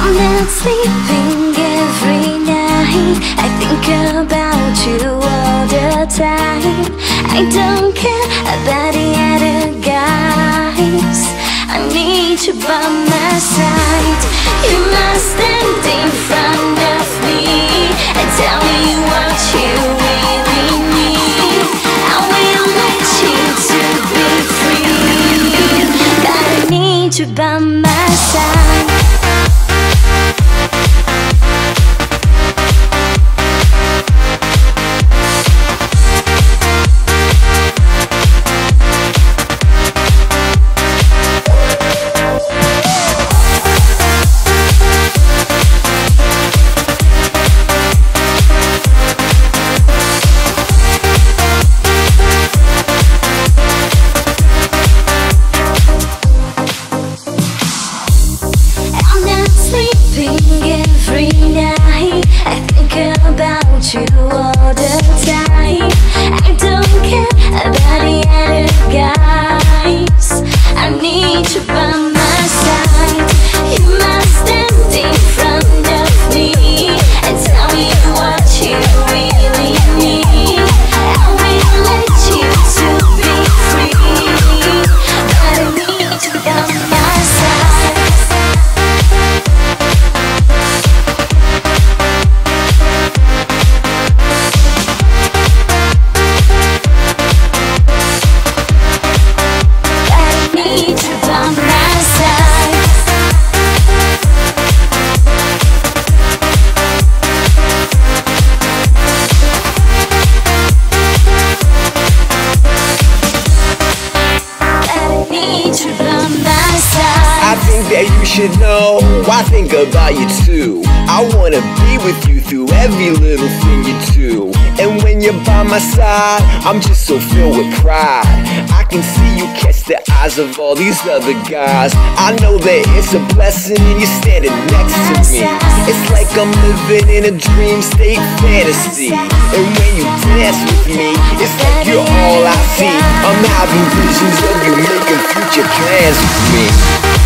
I'm not sleeping every night. I think about you all the time. I don't care about the other guys. I need you by my side. You must stand in front of me and tell me what you really need. I will let you to be free, but I need you by my side. Every night I think about you all the time. I don't care about the other guys. I need you by my side. You must stand in front of me and tell me what you really need. I will let you to be free, but I need you by my side. I think that you should know, I think about you too. I wanna be with you through every little thing you do. And when you're by my side, I'm just so filled with pride. I can see you catch the eyes of all these other guys. I know that it's a blessing and you're standing next to me. It's like I'm living in a dream state fantasy. And when you dance with me, it's like you're all I see. I'm having visions of you making future plans with me.